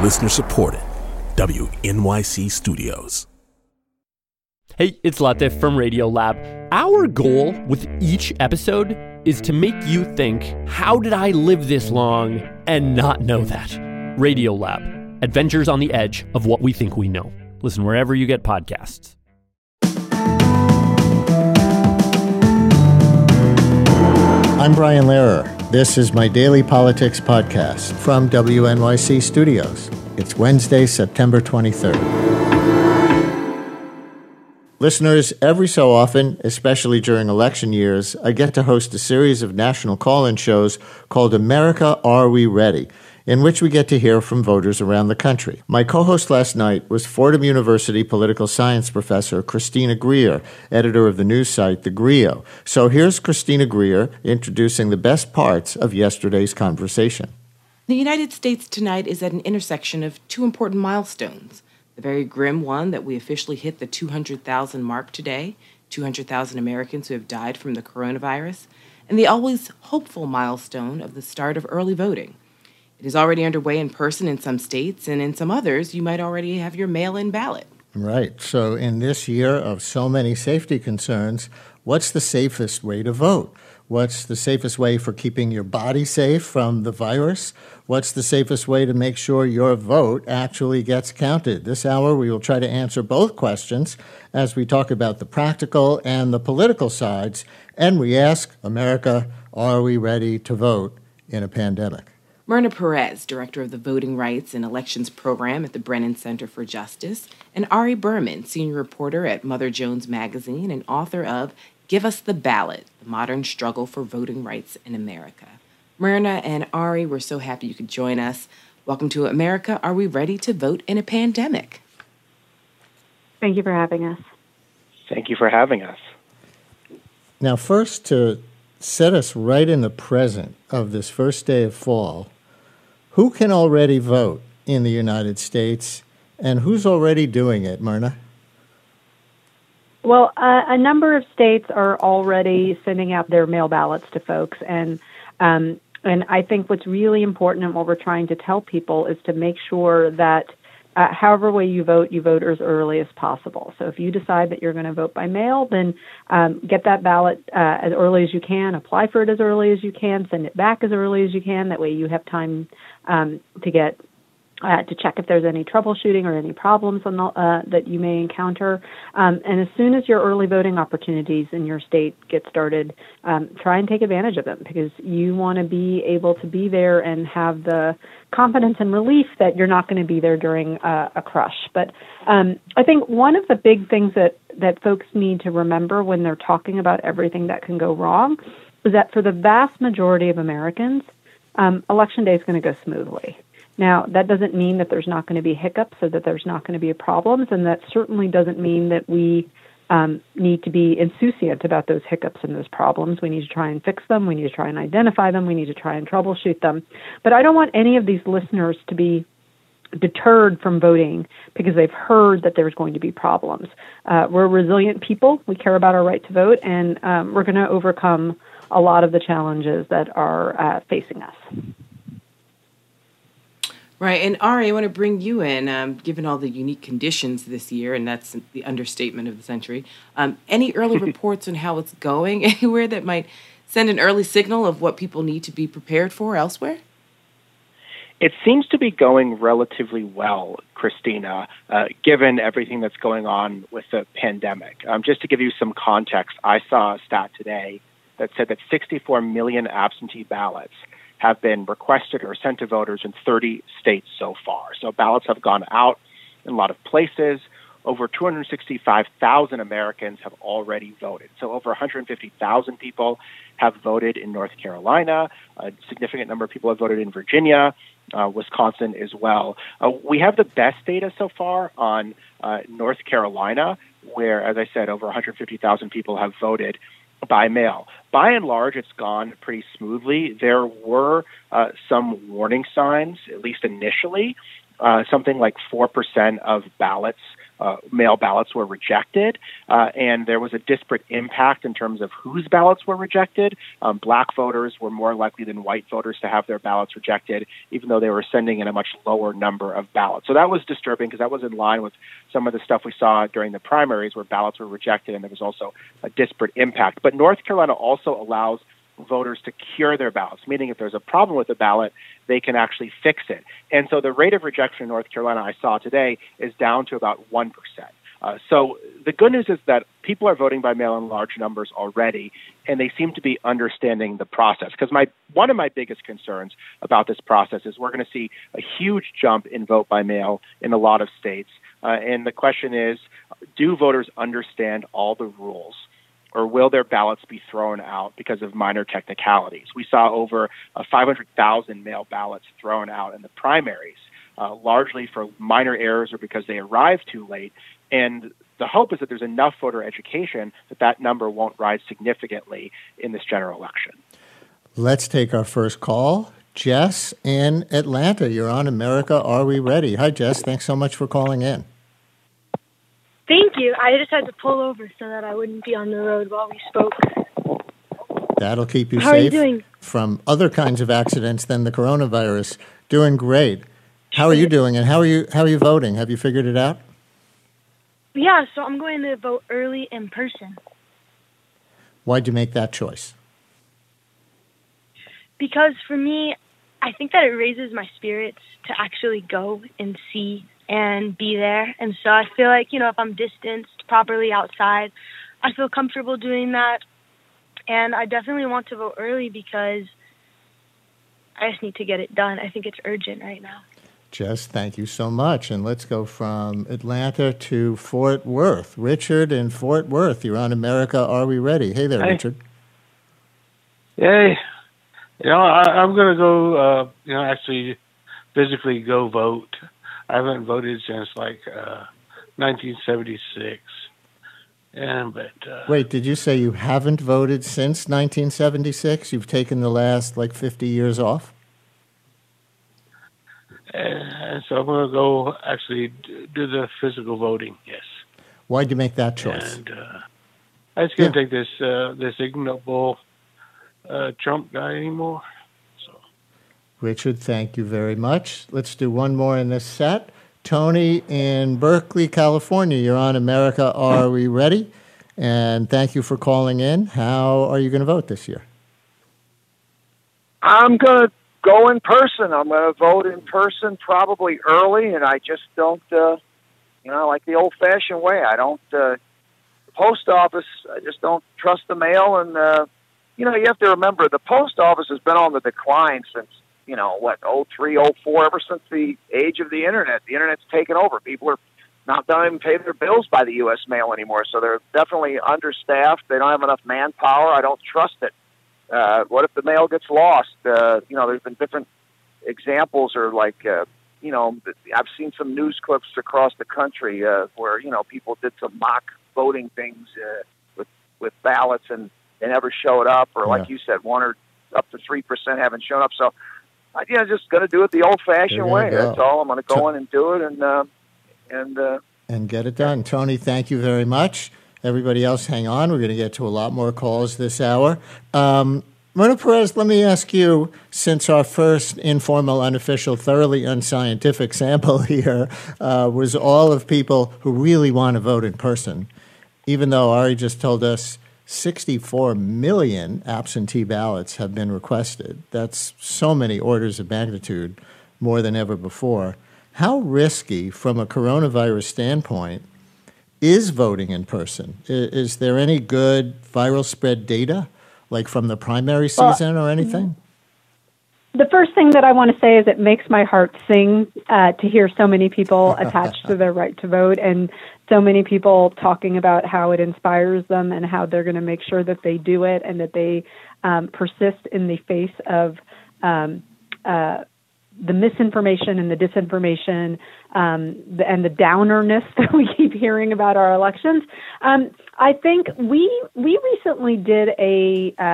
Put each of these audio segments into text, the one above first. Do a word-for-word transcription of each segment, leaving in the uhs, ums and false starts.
Listener supported. W N Y C Studios. Hey, it's Latif from Radiolab. Our goal with each episode is to make you think, how did I live this long and not know that? Radiolab, adventures on the edge of what we think we know. Listen wherever you get podcasts. I'm Brian Lehrer. This is my daily politics podcast from W N Y C Studios. It's Wednesday, September twenty-third. Listeners, every so often, especially during election years, I get to host a series of national call-in shows called America, Are We Ready?, in which we get to hear from voters around the country. My co-host last night was Fordham University political science professor Christina Greer, editor of the news site The Grio. So here's Christina Greer introducing the best parts of yesterday's conversation. The United States tonight is at an intersection of two important milestones. The very grim one that we officially hit the two hundred thousand mark today, two hundred thousand Americans who have died from the coronavirus, and the always hopeful milestone of the start of early voting. It is already underway in person in some states, and in some others, you might already have your mail-in ballot. Right. So in this year of so many safety concerns, what's the safest way to vote? What's the safest way for keeping your body safe from the virus? What's the safest way to make sure your vote actually gets counted? This hour, we will try to answer both questions as we talk about the practical and the political sides, and we ask, America, are we ready to vote in a pandemic? Myrna Perez, director of the Voting Rights and Elections Program at the Brennan Center for Justice, and Ari Berman, senior reporter at Mother Jones Magazine and author of Give Us the Ballot, The Modern Struggle for Voting Rights in America. Myrna and Ari, we're so happy you could join us. Welcome to America. Are we ready to vote in a pandemic? Thank you for having us. Thank you for having us. Now, first, to set us right in the present of this first day of fall, who can already vote in the United States, and who's already doing it, Myrna? Well, uh, a number of states are already sending out their mail ballots to folks, and um, and I think what's really important and what we're trying to tell people is to make sure that uh, however way you vote, you vote as early as possible. So if you decide that you're going to vote by mail, then um, get that ballot uh, as early as you can, apply for it as early as you can, send it back as early as you can. That way you have time um, to get Uh, to check if there's any troubleshooting or any problems on the, uh, that you may encounter. Um, and as soon as your early voting opportunities in your state get started, um, try and take advantage of them, because you want to be able to be there and have the confidence and relief that you're not going to be there during uh, a crush. But um, I think one of the big things that, that folks need to remember when they're talking about everything that can go wrong is that for the vast majority of Americans, um, Election Day is going to go smoothly. Now, that doesn't mean that there's not going to be hiccups or that there's not going to be problems, and that certainly doesn't mean that we um, need to be insouciant about those hiccups and those problems. We need to try and fix them. We need to try and identify them. We need to try and troubleshoot them. But I don't want any of these listeners to be deterred from voting because they've heard that there's going to be problems. Uh, we're resilient people. We care about our right to vote, and um, we're going to overcome a lot of the challenges that are uh, facing us. Right, and Ari, I want to bring you in, um, given all the unique conditions this year, and that's the understatement of the century. Um, any early reports on how it's going anywhere that might send an early signal of what people need to be prepared for elsewhere? It seems to be going relatively well, Christina, uh, given everything that's going on with the pandemic. Um, just to give you some context, I saw a stat today that said that sixty-four million absentee ballots have been requested or sent to voters in thirty states so far. So ballots have gone out in a lot of places. Over two hundred sixty-five thousand Americans have already voted. So over one hundred fifty thousand people have voted in North Carolina. A significant number of people have voted in Virginia, uh, Wisconsin as well. Uh, we have the best data so far on uh, North Carolina, where, as I said, over one hundred fifty thousand people have voted by mail. By and large, it's gone pretty smoothly. There were uh, some warning signs, at least initially. Uh, something like four percent of ballots uh, mail ballots were rejected, uh, and there was a disparate impact in terms of whose ballots were rejected. Um, black voters were more likely than white voters to have their ballots rejected, even though they were sending in a much lower number of ballots. So that was disturbing because that was in line with some of the stuff we saw during the primaries where ballots were rejected and there was also a disparate impact. But North Carolina also allows voters to cure their ballots, meaning if there's a problem with the ballot, they can actually fix it. And so the rate of rejection in North Carolina I saw today is down to about one percent. Uh, so the good news is that people are voting by mail in large numbers already, and they seem to be understanding the process. Because my one of my biggest concerns about this process is we're going to see a huge jump in vote by mail in a lot of states. Uh, and the question is, do voters understand all the rules? Or will their ballots be thrown out because of minor technicalities? We saw over uh, five hundred thousand mail ballots thrown out in the primaries, uh, largely for minor errors or because they arrived too late. And the hope is that there's enough voter education that that number won't rise significantly in this general election. Let's take our first call. Jess in Atlanta, you're on America Are We Ready? Hi, Jess. Thanks so much for calling in. Thank you. I just had to pull over so that I wouldn't be on the road while we spoke. That'll keep you How safe are you doing? From other kinds of accidents than the coronavirus. Doing great. How are you doing, and how are you? How are you voting? Have you figured it out? Yeah, so I'm going to vote early in person. Why'd you make that choice? Because for me, I think that it raises my spirits to actually go and see and be there. And so I feel like, you know, if I'm distanced properly outside, I feel comfortable doing that. And I definitely want to vote early because I just need to get it done. I think it's urgent right now. Jess, thank you so much. And let's go from Atlanta to Fort Worth. Richard in Fort Worth, you're on America Are We Ready? Hey there, Hey. Richard. Hey, you know, I, I'm going to go, uh, you know, actually physically go vote. I haven't voted since like uh, nineteen seventy-six. And but uh, Wait, did you say you haven't voted since nineteen seventy-six? You've taken the last like fifty years off? and so I'm going to go actually d- do the physical voting. Yes. Why'd you make that choice? And uh, I just can't Yeah. take this uh, this ignoble uh, Trump guy anymore. So Richard, thank you very much. Let's do one more in this set. Tony in Berkeley, California. You're on America Are We Ready? And thank you for calling in. How are you going to vote this year? I'm going to go in person. I'm going to vote in person probably early, and I just don't, uh, you know, like the old-fashioned way. I don't, uh, the post office, I just don't trust the mail. And, uh, you know, you have to remember the post office has been on the decline since, you know, what, oh three, oh four, ever since the age of the Internet. The Internet's taken over. People are not don't even pay their bills by the U S mail anymore, so they're definitely understaffed. They don't have enough manpower. I don't trust it. Uh, what if the mail gets lost? Uh, you know, there's been different examples, or like, uh, you know, I've seen some news clips across the country uh, where, you know, people did some mock voting things uh, with with ballots and they never showed up, or like Yeah. you said, one or up to three percent haven't shown up. So, I, yeah, just going to do it the old-fashioned You're way. gonna go. That's all. I'm going to go So- in and do it, and uh, and. Uh, And get it done. Tony, thank you very much. Everybody else, hang on. We're going to get to a lot more calls this hour. Um, Myrna Perez, let me ask you, since our first informal, unofficial, thoroughly unscientific sample here uh, was all of people who really want to vote in person, even though Ari just told us sixty-four million absentee ballots have been requested. That's so many orders of magnitude more than ever before. How risky, from a coronavirus standpoint, is voting in person? Is, is there any good viral spread data, like from the primary season or anything? The first thing that I want to say is it makes my heart sing uh, to hear so many people attached to their right to vote, and so many people talking about how it inspires them and how they're going to make sure that they do it and that they um, persist in the face of um, uh, the misinformation and the disinformation um, the, and the downerness that we keep hearing about our elections. Um, I think we we recently did a uh,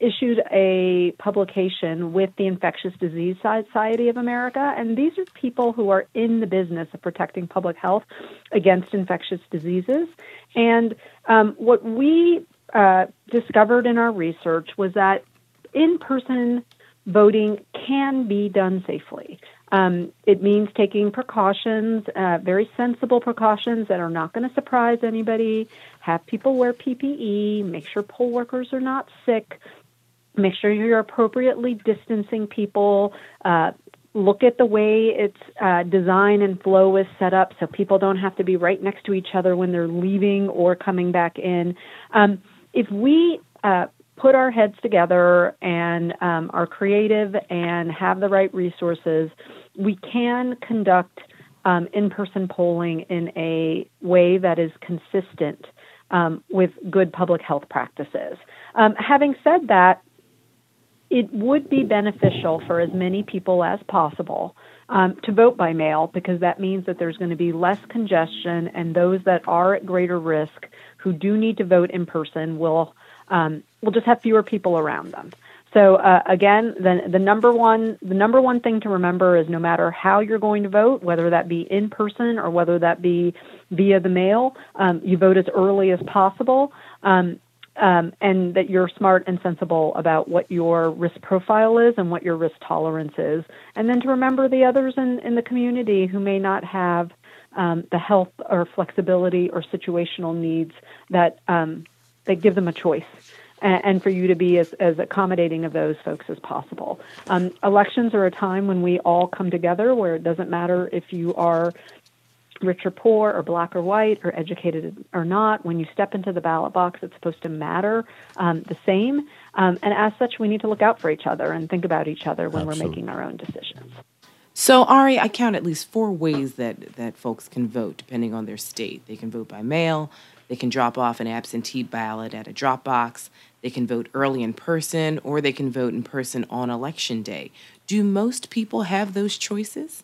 issued a publication with the Infectious Disease Society of America, and these are people who are in the business of protecting public health against infectious diseases. And um, what we uh, discovered in our research was that in-person voting can be done safely. Um, it means taking precautions, uh, very sensible precautions that are not going to surprise anybody. Have people wear P P E, make sure poll workers are not sick, make sure you're appropriately distancing people, uh, look at the way its uh, design and flow is set up so people don't have to be right next to each other when they're leaving or coming back in. Um, if we uh, put our heads together and um, are creative and have the right resources, we can conduct um, in-person polling in a way that is consistent um, with good public health practices. Um, having said that, it would be beneficial for as many people as possible um, to vote by mail, because that means that there's going to be less congestion, and those that are at greater risk who do need to vote in person will um, will just have fewer people around them. So uh, again, the the number one the number one thing to remember is no matter how you're going to vote, whether that be in person or whether that be via the mail, um, you vote as early as possible, um, um, and that you're smart and sensible about what your risk profile is and what your risk tolerance is, and then to remember the others in, in the community who may not have um, the health or flexibility or situational needs that um, that give them a choice, and for you to be as, as accommodating of those folks as possible. Um, elections are a time when we all come together, where it doesn't matter if you are rich or poor or black or white or educated or not. When you step into the ballot box, it's supposed to matter um, the same. Um, and as such, we need to look out for each other and think about each other when Absolutely. We're making our own decisions. So, Ari, I count at least four ways that, that folks can vote, depending on their state. They can vote by mail. They can drop off an absentee ballot at a drop box. They can vote early in person, or they can vote in person on election day. Do most people have those choices?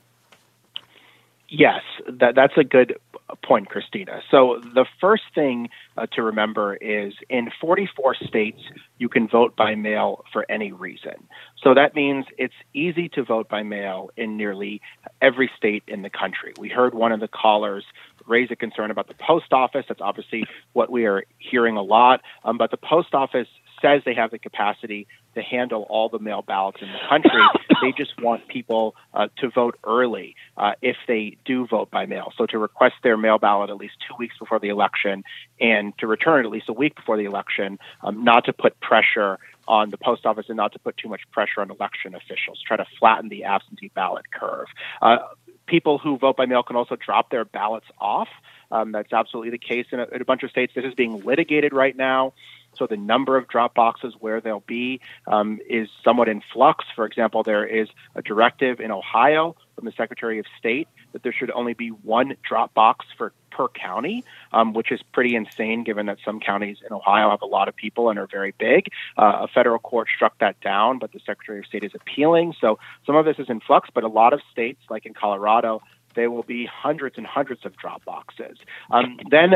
Yes, that, that's a good point, Christina. So the first thing uh, to remember is in forty-four states, you can vote by mail for any reason. So that means it's easy to vote by mail in nearly every state in the country. We heard one of the callers raise a concern about the post office. That's obviously what we are hearing a lot. Um, but the post office says they have the capacity to handle all the mail ballots in the country. They just want people uh, to vote early uh, if they do vote by mail. So to request their mail ballot at least two weeks before the election and to return it at least a week before the election, um, not to put pressure on the post office and not to put too much pressure on election officials, try to flatten the absentee ballot curve. Uh, people who vote by mail can also drop their ballots off. Um, that's absolutely the case in a, in a bunch of states. This is being litigated right now. So the number of drop boxes where they'll be um, is somewhat in flux. For example, there is a directive in Ohio from the Secretary of State that there should only be one drop box for per county, um, which is pretty insane given that some counties in Ohio have a lot of people and are very big. Uh, a federal court struck that down, but the Secretary of State is appealing. So some of this is in flux, but a lot of states, like in Colorado, there will be hundreds and hundreds of drop boxes. Um, then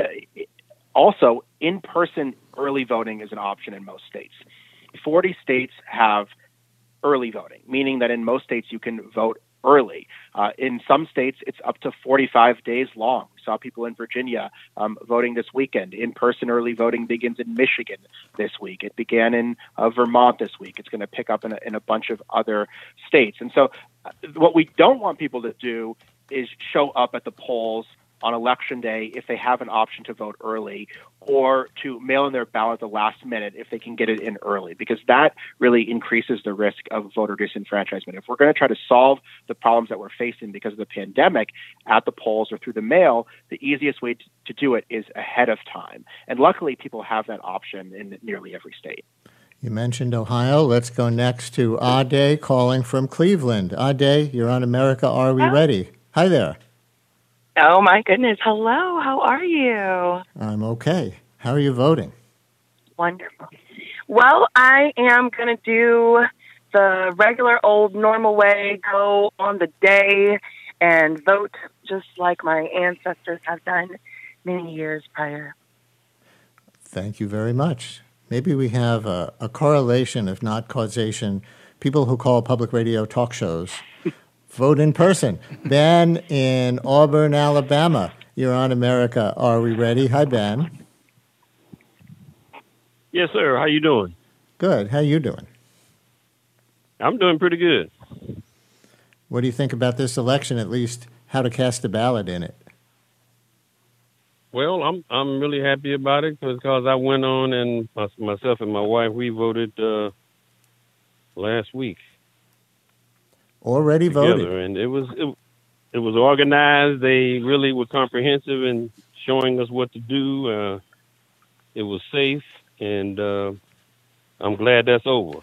also, in-person early voting is an option in most states. forty states have early voting, meaning that in most states you can vote early. Uh, in some states, it's up to forty-five days long. We saw people in Virginia um, voting this weekend. In-person early voting begins in Michigan this week. It began in uh, Vermont this week. It's going to pick up in a, in a bunch of other states. And so uh, what we don't want people to do is show up at the polls on election day if they have an option to vote early, or to mail in their ballot at the last minute if they can get it in early, because that really increases the risk of voter disenfranchisement. If we're going to try to solve the problems that we're facing because of the pandemic at the polls or through the mail, the easiest way to, to do it is ahead of time. And luckily, people have that option in nearly every state. You mentioned Ohio. Let's go next to Ade calling from Cleveland. Ade, you're on America Are We Ready? Hi there. Oh, my goodness. Hello. How are you? I'm okay. How are you voting? Wonderful. Well, I am going to do the regular old normal way, go on the day and vote just like my ancestors have done many years prior. Thank you very much. Maybe we have a, a correlation, if not causation. People who call public radio talk shows vote in person. Ben in Auburn, Alabama. You're on America. Are we ready? Hi, Ben. Yes, sir. How you doing? Good. How you doing? I'm doing pretty good. What do you think about this election, at least how to cast a ballot in it? Well, I'm I'm really happy about it because I went on and my, myself and my wife, we voted uh, last week. Already together, voted. And it was it, it was organized. They really were comprehensive in showing us what to do. Uh, it was safe, and uh, I'm glad that's over.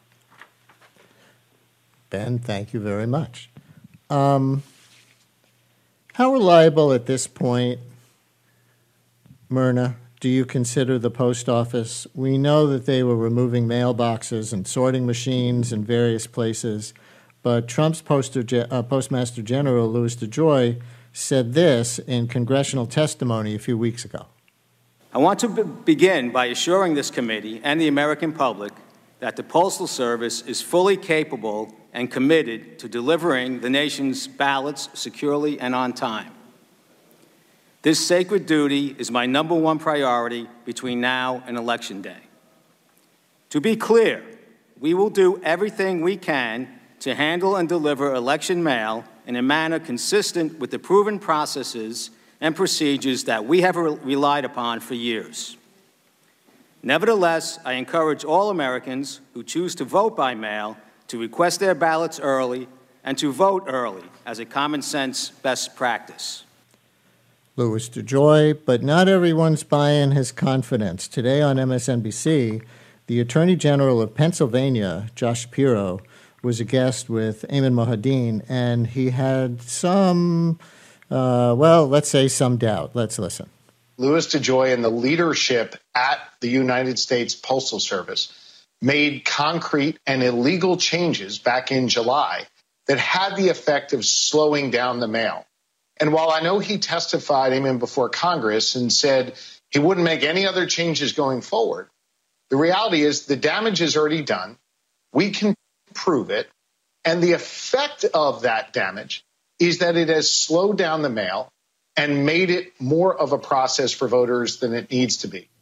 Ben, thank you very much. Um, how reliable at this point, Myrna, do you consider the post office? We know that they were removing mailboxes and sorting machines in various places, but Trump's poster, uh, Postmaster General, Louis DeJoy, said this in congressional testimony a few weeks ago. I want to be- begin by assuring this committee and the American public that the Postal Service is fully capable and committed to delivering the nation's ballots securely and on time. This sacred duty is my number one priority between now and Election Day. To be clear, we will do everything we can to handle and deliver election mail in a manner consistent with the proven processes and procedures that we have re- relied upon for years. Nevertheless, I encourage all Americans who choose to vote by mail to request their ballots early and to vote early as a common sense best practice. Louis DeJoy, but not everyone's buying his confidence. Today on M S N B C, the Attorney General of Pennsylvania, Josh Shapiro, was a guest with Ayman Mohadeen, and he had some, uh, well, let's say some doubt. Let's listen. Louis DeJoy and the leadership at the United States Postal Service made concrete and illegal changes back in July that had the effect of slowing down the mail. And while I know he testified, Ayman, before Congress and said he wouldn't make any other changes going forward, the reality is the damage is already done. We can prove it. And the effect of that damage is that it has slowed down the mail and made it more of a process for voters than it needs to be.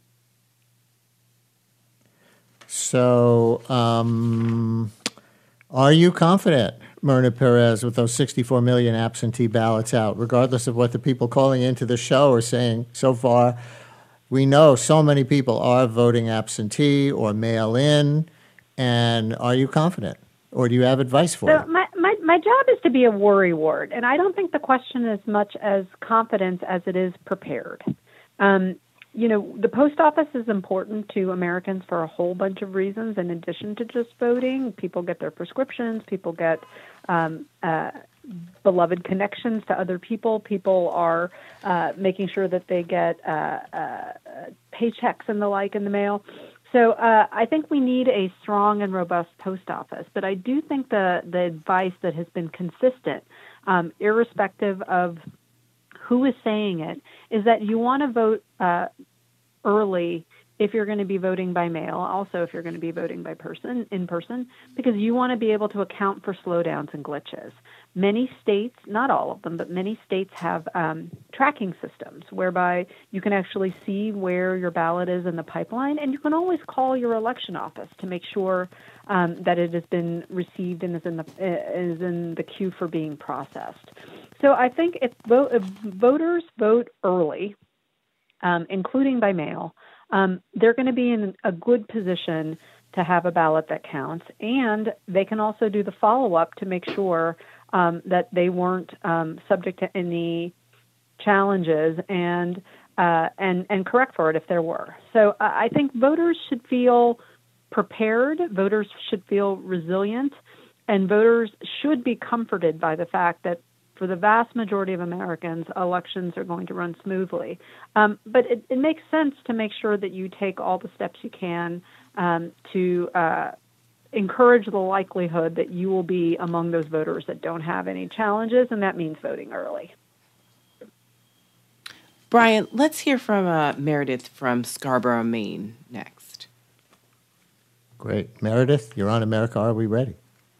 So, um, are you confident, Myrna Perez, with those sixty-four million absentee ballots out, regardless of what the people calling into the show are saying so far? We know so many people are voting absentee or mail-in, and are you confident? Or do you have advice for so them? my, my, my job is to be a worry ward, and I don't think the question is much as confidence as it is prepared. Um, you know, the post office is important to Americans for a whole bunch of reasons in addition to just voting. People get their prescriptions. People get um, uh, beloved connections to other people. People are uh, making sure that they get uh, uh, paychecks and the like in the mail. So uh, I think we need a strong and robust post office. But I do think the, the advice that has been consistent, um, irrespective of who is saying it, is that you want to vote uh, early if you're going to be voting by mail, also if you're going to be voting by person in person, because you want to be able to account for slowdowns and glitches. Many states, not all of them, but many states have um, tracking systems whereby you can actually see where your ballot is in the pipeline, and you can always call your election office to make sure um, that it has been received and is in the is in the queue for being processed. So I think if, vo- if voters vote early, um, including by mail, um, they're going to be in a good position to have a ballot that counts, and they can also do the follow-up to make sure um, that they weren't um, subject to any challenges and uh, and and correct for it if there were. So uh, I think voters should feel prepared, voters should feel resilient, and voters should be comforted by the fact that for the vast majority of Americans, elections are going to run smoothly. Um, but it, it makes sense to make sure that you take all the steps you can um, to uh, encourage the likelihood that you will be among those voters that don't have any challenges, and that means voting early. Brian, let's hear from uh, Meredith from Scarborough, Maine next. Great. Meredith, you're on America. Are we ready?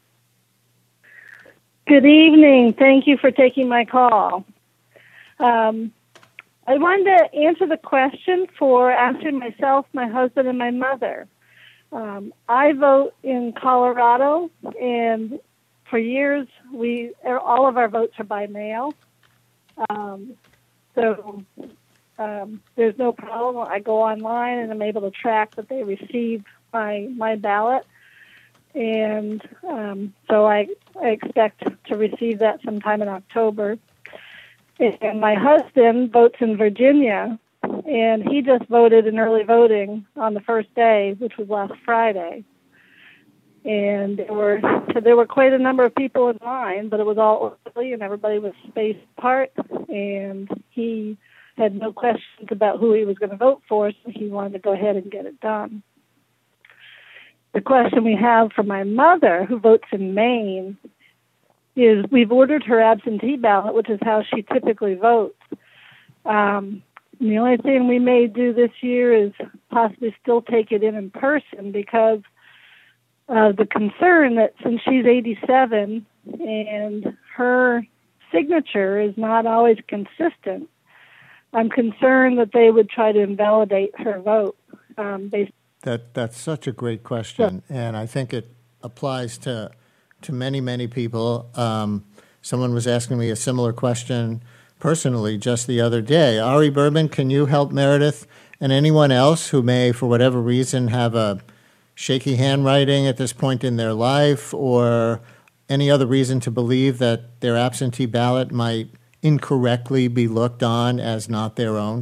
Good evening. Thank you for taking my call. Um, I wanted to answer the question for answering myself, my husband, and my mother. Um, I vote in Colorado, and for years, we all of our votes are by mail. Um, so um, there's no problem. I go online, and I'm able to track that they receive my my ballot. And um, so I, I expect to receive that sometime in October. And my husband votes in Virginia, and he just voted in early voting on the first day, which was last Friday. And there were there were quite a number of people in line, but it was all early, and everybody was spaced apart. And he had no questions about who he was going to vote for, so he wanted to go ahead and get it done. The question we have for my mother, who votes in Maine, is we've ordered her absentee ballot, which is how she typically votes. Um, the only thing we may do this year is possibly still take it in in person because of the concern that since she's eighty-seven and her signature is not always consistent, I'm concerned that they would try to invalidate her vote um, based That that's such a great question, and I think it applies to to many many people. Um, someone was asking me a similar question personally just the other day. Ari Berman, can you help Meredith and anyone else who may, for whatever reason, have a shaky handwriting at this point in their life, or any other reason to believe that their absentee ballot might incorrectly be looked on as not their own?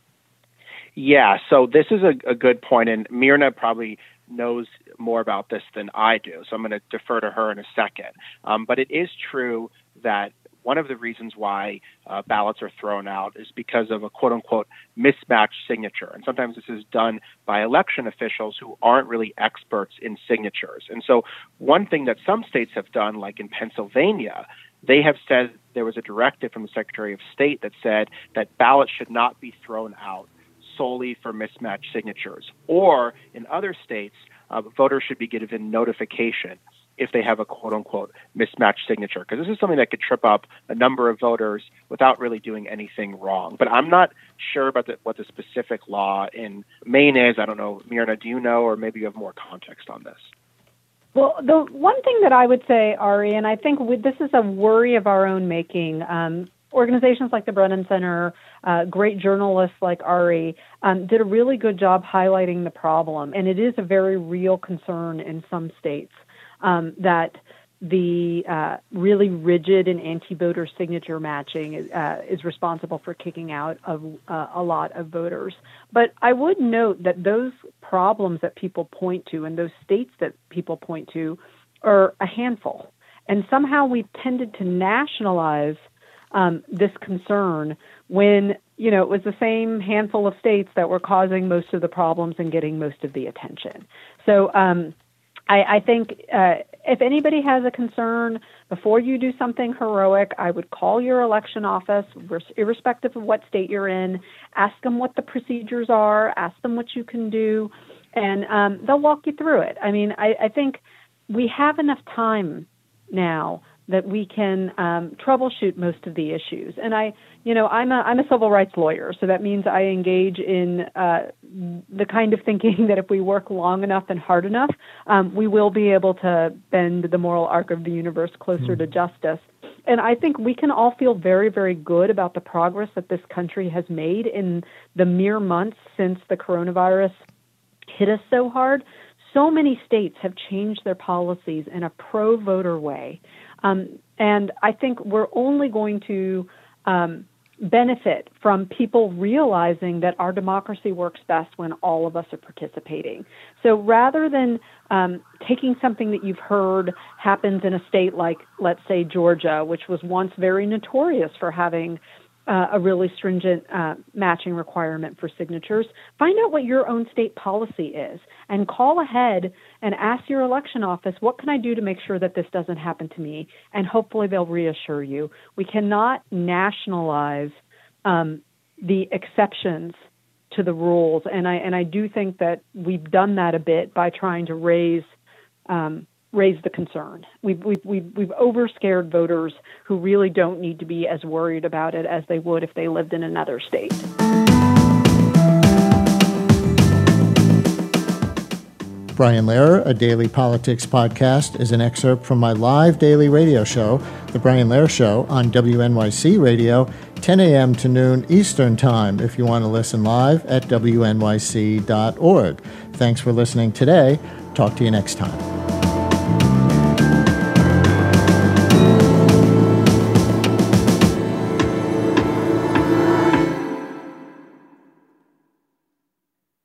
Yeah, so this is a, a good point, and Myrna probably knows more about this than I do, so I'm going to defer to her in a second. Um, but it is true that one of the reasons why uh, ballots are thrown out is because of a quote-unquote mismatched signature. And sometimes this is done by election officials who aren't really experts in signatures. And so one thing that some states have done, like in Pennsylvania, they have said there was a directive from the Secretary of State that said that ballots should not be thrown out solely for mismatched signatures. Or in other states, uh, voters should be given notification if they have a quote-unquote mismatched signature, because this is something that could trip up a number of voters without really doing anything wrong. But I'm not sure about the, what the specific law in Maine is. I don't know. Myrna, do you know, or maybe you have more context on this? Well, the one thing that I would say, Ari, and I think we, this is a worry of our own making, um, organizations like the Brennan Center, uh, great journalists like Ari, um, did a really good job highlighting the problem. And it is a very real concern in some states um, that the uh, really rigid and anti-voter signature matching is, uh, is responsible for kicking out of uh, a lot of voters. But I would note that those problems that people point to and those states that people point to are a handful. And somehow we've tended to nationalize Um, this concern when, you know, it was the same handful of states that were causing most of the problems and getting most of the attention. So um, I, I think uh, if anybody has a concern, before you do something heroic, I would call your election office, irrespective of what state you're in, ask them what the procedures are, ask them what you can do, and um, they'll walk you through it. I mean, I, I think we have enough time now that we can um, troubleshoot most of the issues. And I, you know, I'm a I'm a civil rights lawyer, so that means I engage in uh, the kind of thinking that if we work long enough and hard enough, um, we will be able to bend the moral arc of the universe closer mm. to justice. And I think we can all feel very, very good about the progress that this country has made in the mere months since the coronavirus hit us so hard. So many states have changed their policies in a pro-voter way. Um, and I think we're only going to um, benefit from people realizing that our democracy works best when all of us are participating. So rather than um, taking something that you've heard happens in a state like, let's say, Georgia, which was once very notorious for having Uh, a really stringent uh, matching requirement for signatures, find out what your own state policy is and call ahead and ask your election office, what can I do to make sure that this doesn't happen to me? And hopefully they'll reassure you. We cannot nationalize um, the exceptions to the rules. And I and I do think that we've done that a bit by trying to raise um, raise the concern. We've we've we've, we've overscared voters who really don't need to be as worried about it as they would if they lived in another state. Brian Lehrer, A Daily Politics Podcast, is an excerpt from my live daily radio show, The Brian Lehrer Show, on W N Y C Radio, ten a.m. to noon Eastern Time, if you want to listen live at W N Y C dot org. Thanks for listening today. Talk to you next time.